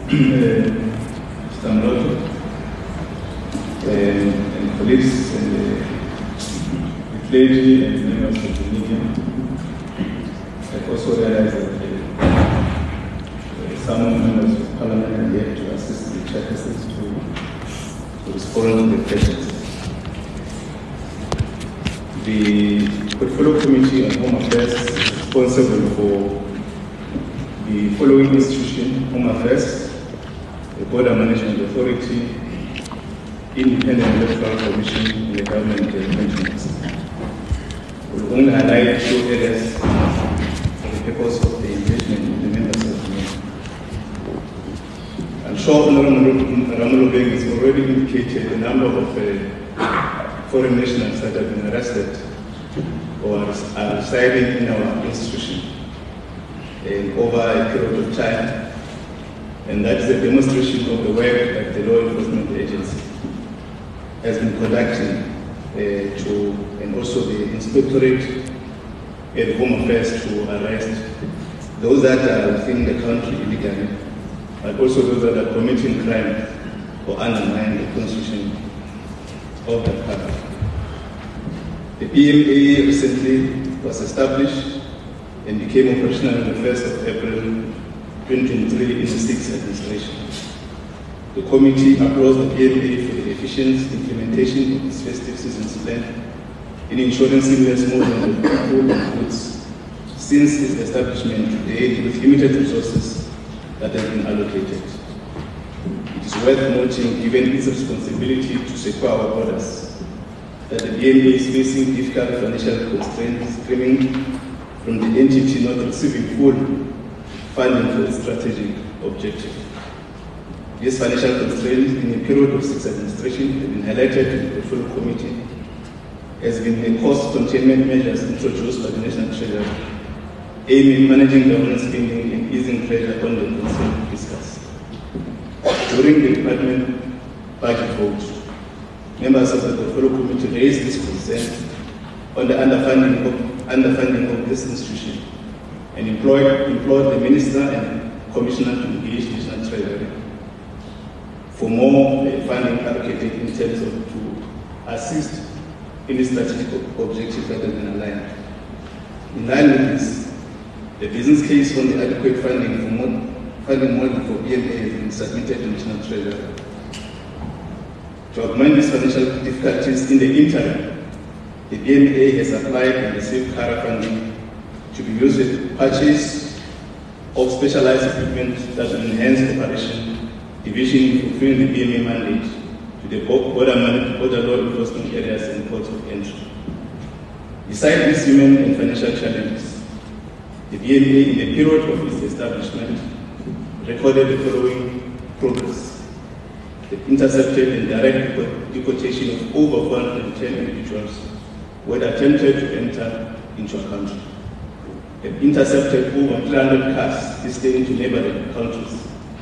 Mr. Mloto, and colleagues, and the clergy and members of the media. I also realize that some members of Parliament are here to assist the chairpersons to respond to the questions. The Portfolio Committee on Home Affairs is responsible for the following institution: Home Affairs, the Border Management Authority, Independent Electoral Commission, and the Government Pensions. We will only highlight two areas for the purpose of the engagement with the members of the meeting. I'm sure Honorable Ramulobeng has already indicated the number of foreign nationals that have been arrested or are residing in our institution over a period of time, and that is a demonstration of the work that the law enforcement agency has been conducting and also the inspectorate and Home Affairs to arrest those that are within the country illegally, but also those that are committing crime or undermining the constitution of the country. The PMA recently was established and became operational on the 1st of April 2023 in the 6th administration. The committee applauds the PMA for the efficient implementation of its festive season's plan in ensuring seamless movement of people and goods since its establishment to date with limited resources that have been allocated. It is worth noting, given its responsibility to secure our borders, that the PMA is facing difficult financial constraints stemming from the entity not receiving full funding for its strategic objective. These financial constraints in a period of 6 administration have been highlighted to the Portfolio Committee as being the cost containment measures introduced by the National Treasury, aiming at managing government spending and easing pressure on the concerned fiscus. During the department budget vote, members of the Portfolio Committee raised this concern on the underfunding of this institution and implored the Minister and Commissioner to engage the National Treasury for more funding allocated in terms of to assist in the strategic objectives that have been aligned. In line with this, the business case for the adequate funding model for PMA has been submitted to the National Treasury. To augment these financial difficulties in the interim, the PMA has applied and received CARA funding to be used with purchase of specialized equipment that will enhance operation division in fulfilling the PMA mandate to the border law enforcement areas and ports of entry. Besides these human and financial challenges, the PMA in the period of its establishment recorded the following progress. It intercepted and direct deportation of over 410 individuals who had attempted to enter into a country. It intercepted over 300 cars destined to neighboring countries.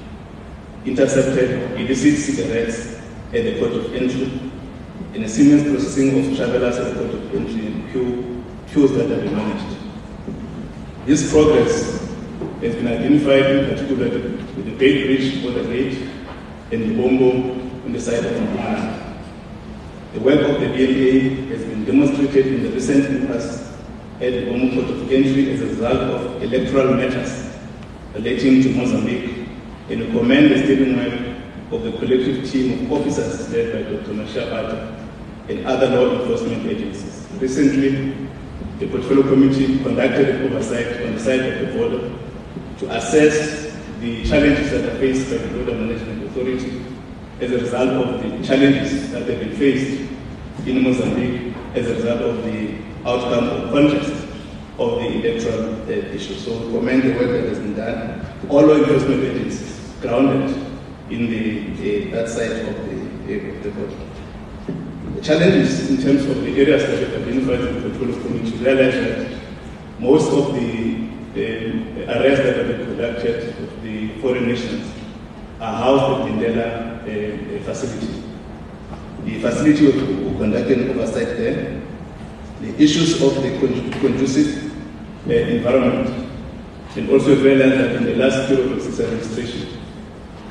Intercepted illicit cigarettes at the port of entry, and a seamless processing of travelers at the port of entry and queues that have been managed. This progress has been identified in particular with the Bay Bridge border gate and the Bombo on the side of Mpumana. The work of the PMA has been demonstrated in the recent impasse at the Bombo port of entry as a result of electoral matters relating to Mozambique, and we commend the steering work of the collective team of officers led by Dr. Masha Bata and other law enforcement agencies. Recently, the Portfolio Committee conducted an oversight on the side of the border to assess the challenges that are faced by the Border Management Authority as a result of the challenges that have been faced in Mozambique as a result of the outcome or contest of the electoral issue. So we commend the work that has been done. All law enforcement agencies grounded in that side of the border. The challenges in terms of the areas that have identified in the Portfolio Committee realize that most of the arrests that have been conducted of the foreign nationals are housed at the Ndela facility. The facility will conduct an oversight there. The issues of the conducive environment, and also realize that in the last period of this administration,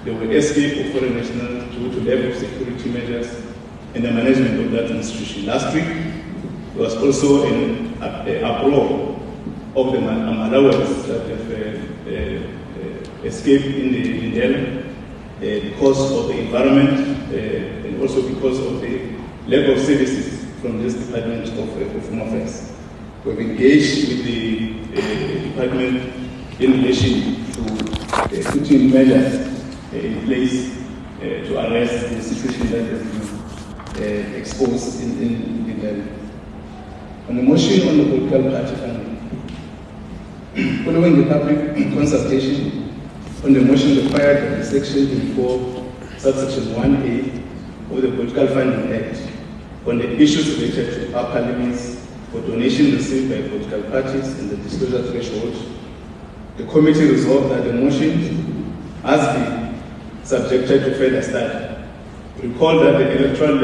There were escape of foreign nationals due to lack of security measures and the management of that institution. Last week, there was also an uproar of the Malawis that have escaped in Delhi because of the environment and also because of the lack of services from this Department of Home Affairs. We've engaged with the department in relation to putting measures in place to arrest the situation that has been exposed in Delhi. On the motion on the political party funding, following the public consultation on the motion required under Section 24, subsection 1A of the Political Funding Act on the issues related to upper limits for donation received by political parties and the disclosure threshold, the committee resolved that the motion has been subjected to further study. Recall that the Electoral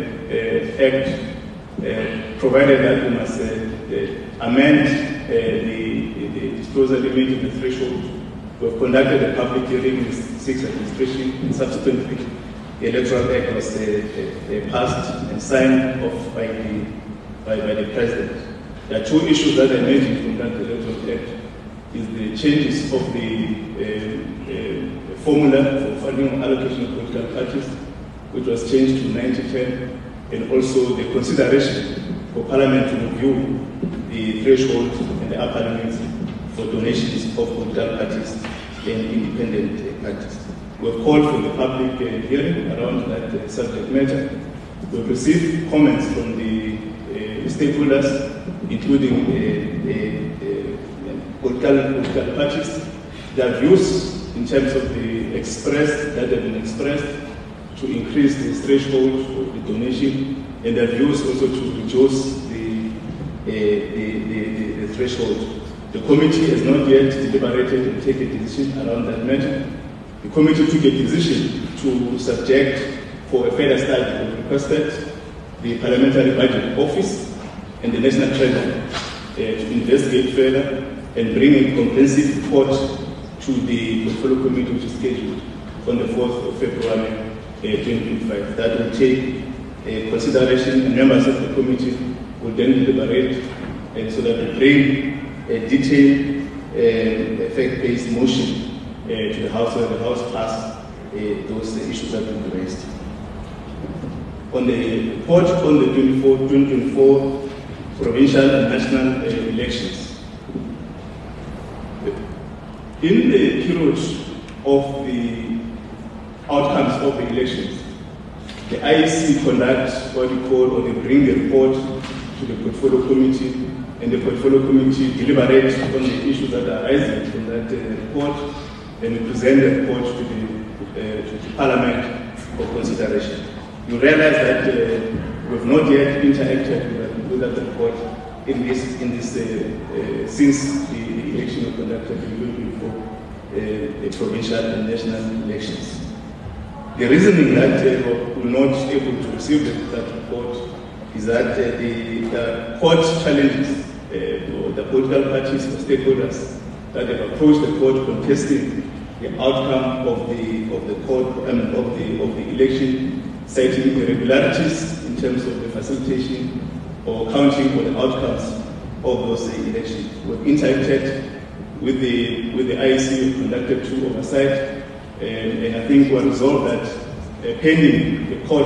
Act provided that we must amend the disclosure limit and the threshold. We have conducted a public hearing in the 6th administration, and subsequently the Electoral Act was passed and signed off by the President. There are two issues that are emerging from that Electoral Act. Is the changes of the formula for funding allocation of political parties, which was changed to 90-10, and also the consideration for Parliament to review the threshold and the upper limits for donations of political parties and independent parties. We have called for the public hearing around that subject matter. We have received comments from the stakeholders, including political parties, their views in terms of that have been expressed to increase the threshold for the donation, and their views also to reduce the threshold. The committee has not yet deliberated and taken a decision around that matter. The committee took a decision to subject for a further study. We requested the Parliamentary Budget Office and the National Treasury to investigate further and bring a comprehensive report to the Portfolio Committee, which is scheduled on the 4th of February 2025. That will take consideration, and members of the committee will then deliberate, so that we bring a detailed, effect-based motion to the House, where the House pass those issues that will be raised. On the report on the 2024 provincial and national elections, in the period of the outcomes of the elections, the IEC conducts what we call, or they bring the report to the Portfolio Committee, and the Portfolio Committee deliberates on the issues that are arising from that report, and we present the report to the Parliament for consideration. You realize that we have not yet interacted with that report since the election was conducted in 2024, the provincial and national elections. The reasoning that we were not able to receive that report is that the court challenges the political parties or stakeholders that have approached the court contesting the outcome of the court of the election, citing irregularities in terms of the facilitation or counting for the outcomes of those elections. We've interacted with the IEC, we conducted two oversight, and I think we resolved that pending the court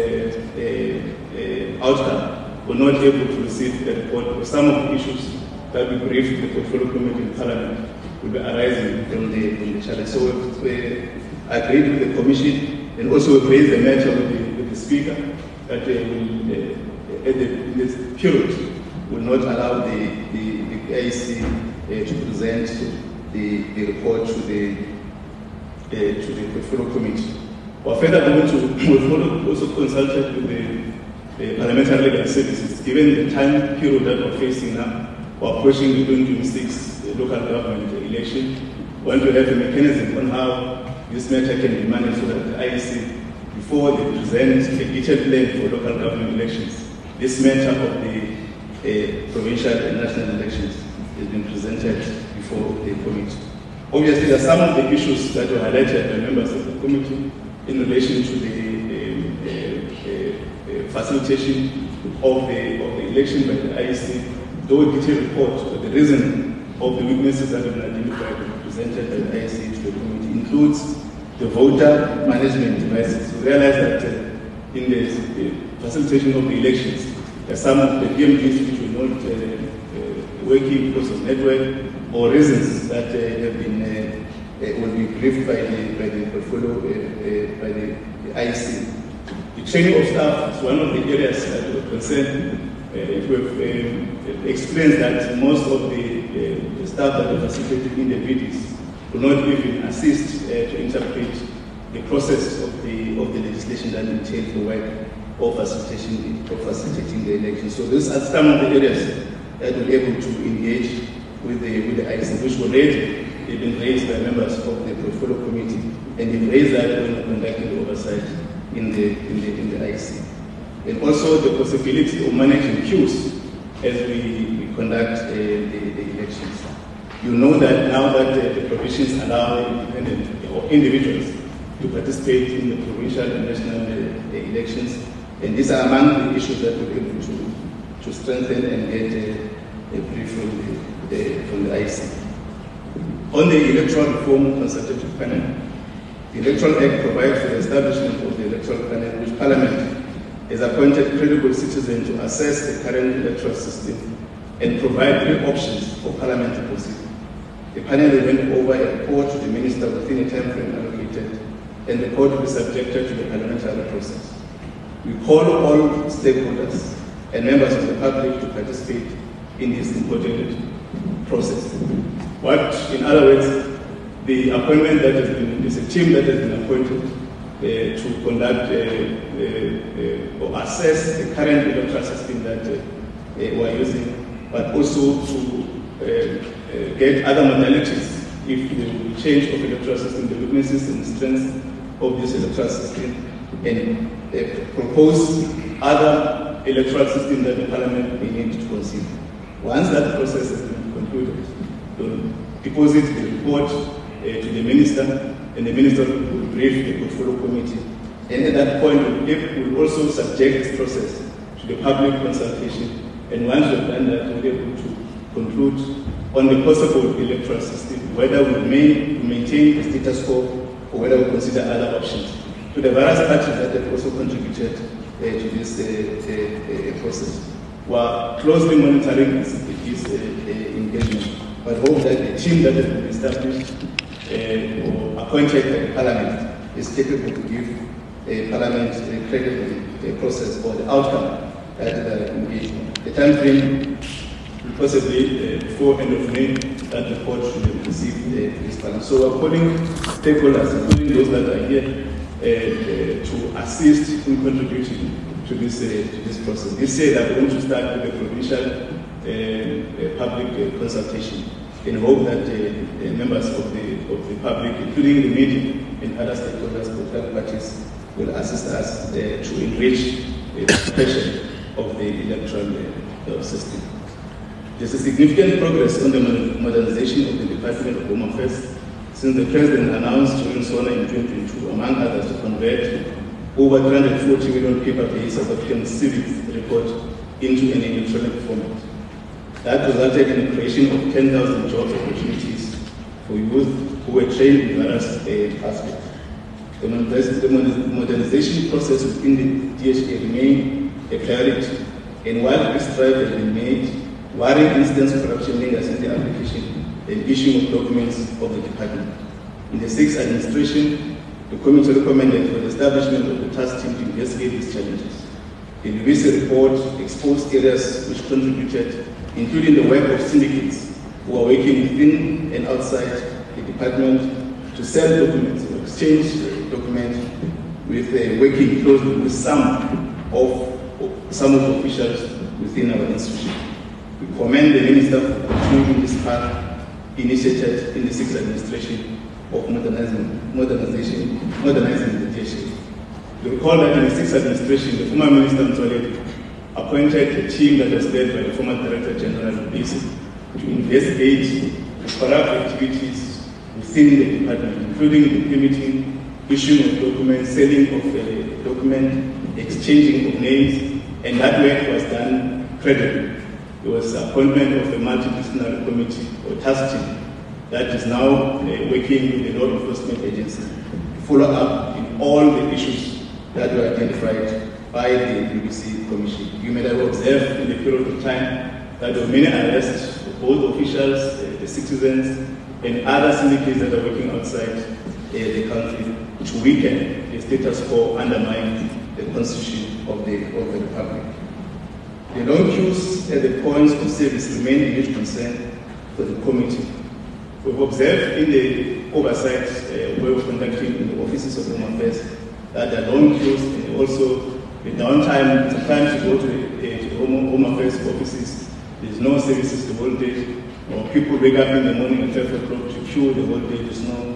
outcome, we're not able to receive the report, because some of the issues that we briefed the Portfolio Committee in Parliament will be arising from the challenge. So we agreed with the Commission, and also we raised the matter with the Speaker that in this period will not allow the IEC to present the report to the Portfolio Committee. Or further, we also consulted with the Parliamentary Legal Services. Given the time period that we're facing now, we're approaching the 2026 local government election. We want to have a mechanism on how this matter can be managed, so that the IEC, before they present a detailed plan for local government elections, this matter of the provincial and national elections has been presented before the committee. Obviously, there are some of the issues that were highlighted by members of the committee in relation to the facilitation of the election by the IEC, though a detailed report of the reason of the weaknesses that have been identified and presented by the IEC to the committee includes the voter management devices. We realize that in the facilitation of the elections, there are some of the PMDs which were not working because of network or reasons that have been will be briefed by the portfolio by the IEC. The training of staff is one of the areas that were concerned. We have explained that most of the staff that are facilitated in the VDs do not even assist to interpret the process of the legislation that entails the work of facilitating the election. So these are some of the areas that we're able to engage with the IEC, which were already been raised by members of the portfolio committee, and they've raised that when conducting the oversight in the IEC. And also the possibility of managing queues as we conduct the elections. You know that now that the provisions allow independent or individuals to participate in the provincial and national elections, and these are among the issues that we're able to strengthen and get a brief from the IEC. On the Electoral Reform Consultative Panel, the Electoral Act provides for the establishment of the Electoral Panel, which Parliament has appointed credible citizens to assess the current electoral system and provide three options for Parliament to proceed. The panel will hand over a report to the Minister within a time frame allocated, and the report will be subjected to the parliamentary process. We call all stakeholders and members of the public to participate in this important process. What, in other words, the appointment that has been, is a team that has been appointed to conduct or assess the current electoral system that we are using, but also to get other modalities if there will be change of electoral system, the weaknesses and strengths of this electoral system, and propose other electoral system that the Parliament may need to consider. Once that process has been concluded, we'll deposit the report to the Minister, and the Minister will brief the portfolio committee. And at that point, we'll also subject this process to the public consultation. And once we've done that, we'll be able to conclude on the possible electoral system, whether we maintain the status quo or whether we consider other options. To the various parties that have also contributed to this process, we are closely monitoring this engagement, but hope that the team that has been established or appointed by the Parliament is capable to give Parliament a credible process for the outcome that they are engaged in. The time frame will possibly before end of May that report should be received to this Parliament. So we're calling stakeholders, including those that are here, to assist in contributing to this process. This year they're going to start with the provincial public consultation, in hope that members of the public, including the media and other stakeholders, political parties, will assist us to enrich the expression of the electoral system. There's a significant progress on the modernization of the Department of Home Affairs since the President announced during SONA in 2022, among others, to convert over 340 million paper-based South African civics report into an electronic format. That resulted in the creation of 10,000 job opportunities for youth who were trained in various aspects. The modernization process within the DHA remained a priority, and while this strive has been made, worrying incidents of corruption lingers in the application and issuing of documents of the department. In the sixth administration, the committee recommended for the establishment of the task team to investigate these challenges. The Lubisi report exposed areas which contributed, including the work of syndicates who are working within and outside the department to sell documents or exchange documents with working closely with some of the officials within our institution. We commend the Minister for continuing this path initiated in the sixth administration of modernizing the DHA. You recall that in the sixth administration, the former Minister Mtsoaledi appointed a team that was led by the former Director General of Lubisi to investigate the corrupt activities within the department, including the permitting, issuing of documents, selling of document, exchanging of names, and that work was done credibly. There was appointment of a multidisciplinary committee or task team that is now working with the law enforcement agency to follow up in all the issues that were identified by the BBC Commission. You may have observed in the period of time that there were many arrests of both officials, the citizens, and other syndicates that are working outside the country to weaken the status quo, undermine the constitution of the Republic. The long queues at the points of service remain a huge concern for the committee. We've observed in the oversight we were conducting in the offices of Home Affairs that there are long queues and also the downtime. Sometimes you go to the Home Affairs offices, there's no services the whole day, or people wake up in the morning at 5 o'clock to queue the whole day, there's no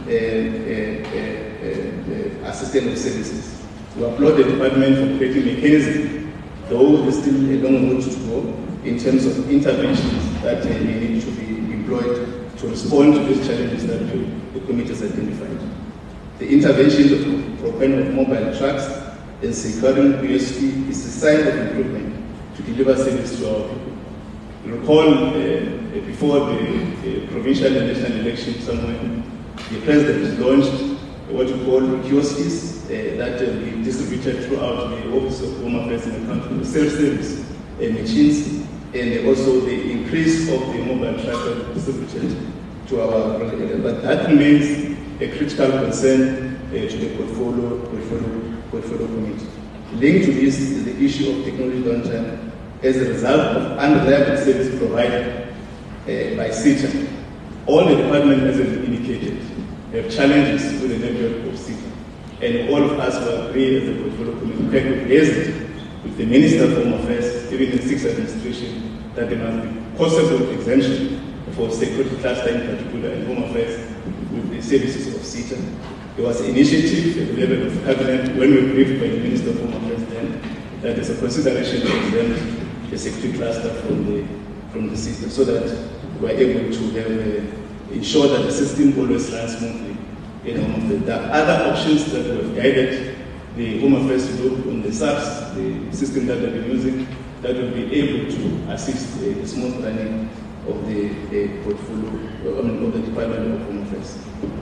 assistance of services. We applaud the department for creating mechanism, though there's still a long road to go in terms of interventions that may need to be employed to respond to these challenges that the committee has identified. The intervention of procurement of mobile trucks and securing USP is a sign of improvement to deliver service to our people. You recall before the provincial and national election somewhere, the president launched what we call kiosks that will be distributed throughout the Office of Home Affairs in the country, self-service machines, and also the increase of the mobile tracker distributed to our area. But that remains a critical concern to the portfolio committee. Linked to this is the issue of technology downtime as a result of unreliable service provided by SITA. All the department, as indicated, have challenges with the network of SITA. And all of us will agree as the portfolio committee. In fact, we raised it with the Minister of Home Affairs, even in 6th administration, that there must be possible exemption for security cluster in particular and Home Affairs with the services of SITA. There was an initiative at the level of cabinet when we were briefed by the Minister of Home Affairs then that there's a consideration to exempt the security cluster from the system so that we're able to have, ensure that the system always runs smoothly in Home Affairs. There are other options that we have guided the Home Affairs to do on the SARS, the system that they've been using, that will be able to assist the smooth running of the portfolio, of the Department of Home Affairs.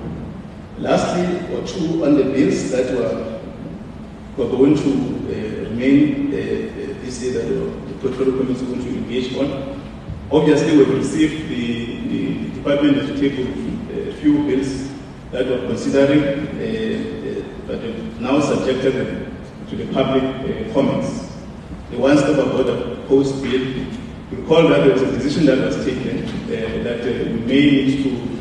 Lastly, or two on the bills that were going to remain this year that the portfolio committee is going to engage on. Obviously, we've received the department has tabled a few bills that we're considering, but now subjected to the public comments. The one-stop border post bill, you recall that there was a decision that was taken that we may need to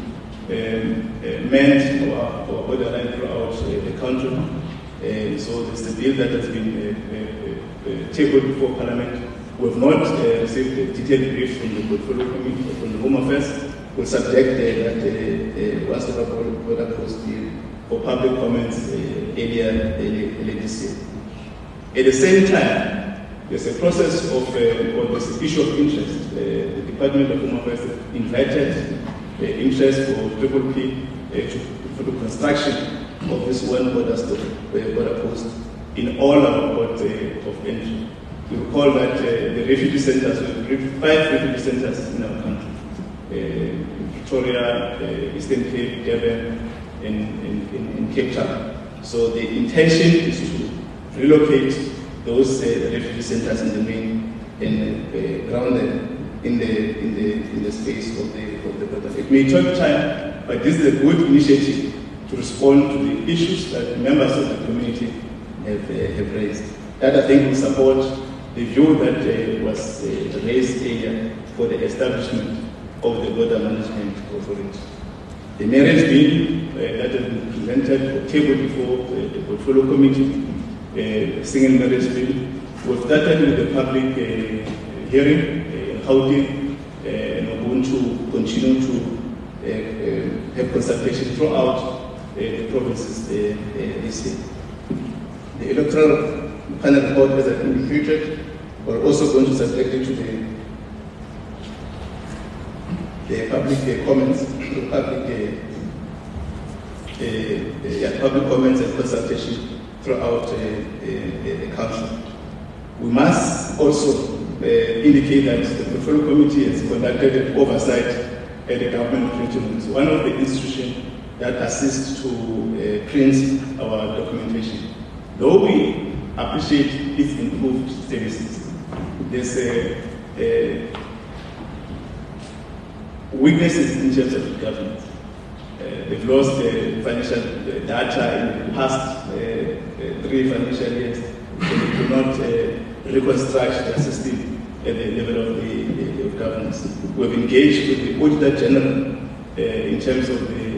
mend our borderline throughout the country. So there's a bill that has been tabled before Parliament. We have not received a detailed brief from the portfolio committee or from the Home Affairs. We'll subject that one-stop border post bill for public comments earlier this year. At the same time, there's a process of, or there's an issue of interest. The Department of Home Affairs invited interest for PPP for the construction of this one border post in all our ports of entry. You recall that the refugee centers, we have 5 refugee centers in our country. Victoria, Eastern Cape, Durban, and Cape Town. So the intention is to relocate those refugee centers in the main and ground them in the space of the border. It may take time, but this is a good initiative to respond to the issues that members of the community have raised. That I think will support the view that was raised earlier for the establishment of the Border Management Authority. The marriage bill that has been presented or tabled before the portfolio committee, single marriage bill, was started with the public hearing in Gauteng, and we're going to continue to have consultation throughout the provinces this year. The electoral panel report, as I indicated, we're also going to subject it to the public comments, the public public comments and consultation throughout the council. We must also indicate that the portfolio committee has conducted oversight at the government printing. It's one of the institutions that assists to print our documentation. Though we appreciate its improved services, there's weaknesses in terms of governance. They've lost financial data in the past 3 financial years, and they could not reconstruct their system at the level of governance. We've engaged with the Auditor General in terms of the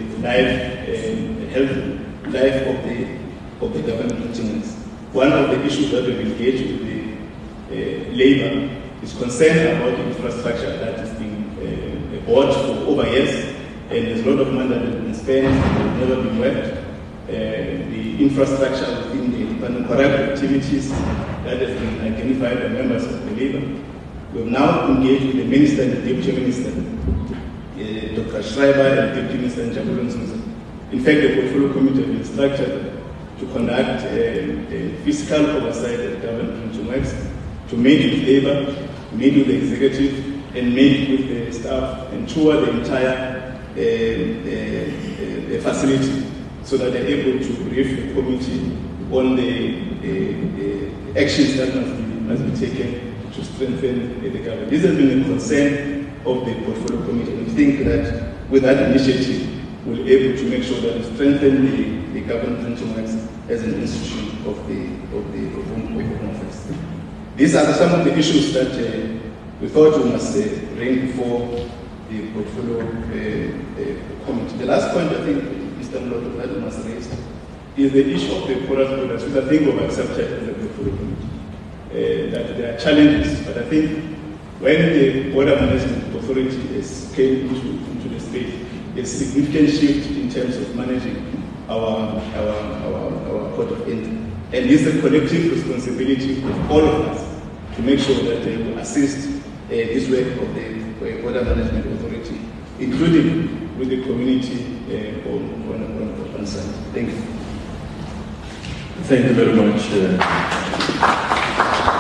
life of the government maintenance. One of the issues that we've engaged with the labor is concerned about the infrastructure that is being bought for over years, and there's a lot of money that has been spent and has never been worked. The infrastructure within the department, corrupt activities that has been identified by members of the labor. We have now engaged with the Minister and the Deputy Minister, Dr. Schreiber and Deputy Minister Njabulani Mzuza. In fact, the portfolio committee has been structured to conduct fiscal oversight at government printing works, to meet with labor, meet with the executive, and meet with the staff and tour the entire facility so that they're able to brief the committee on the actions that must be taken to strengthen the government. This has been a concern of the portfolio committee. We think that with that initiative, we'll be able to make sure that we strengthen the government printing works as an institution of the Home Office. These are some of the issues that we thought we must bring before the portfolio committee. The last point I think Mr. Mloto must raise is the issue of the porous products, which I think we've accepted as a portfolio committee. That there are challenges, but I think when the Border Management Authority came into the state, there's a significant shift in terms of managing our port of entry. And it's a collective responsibility of all of us to make sure that they will assist this work of the Border Management Authority, including with the community on site. Thank you. Thank you very much.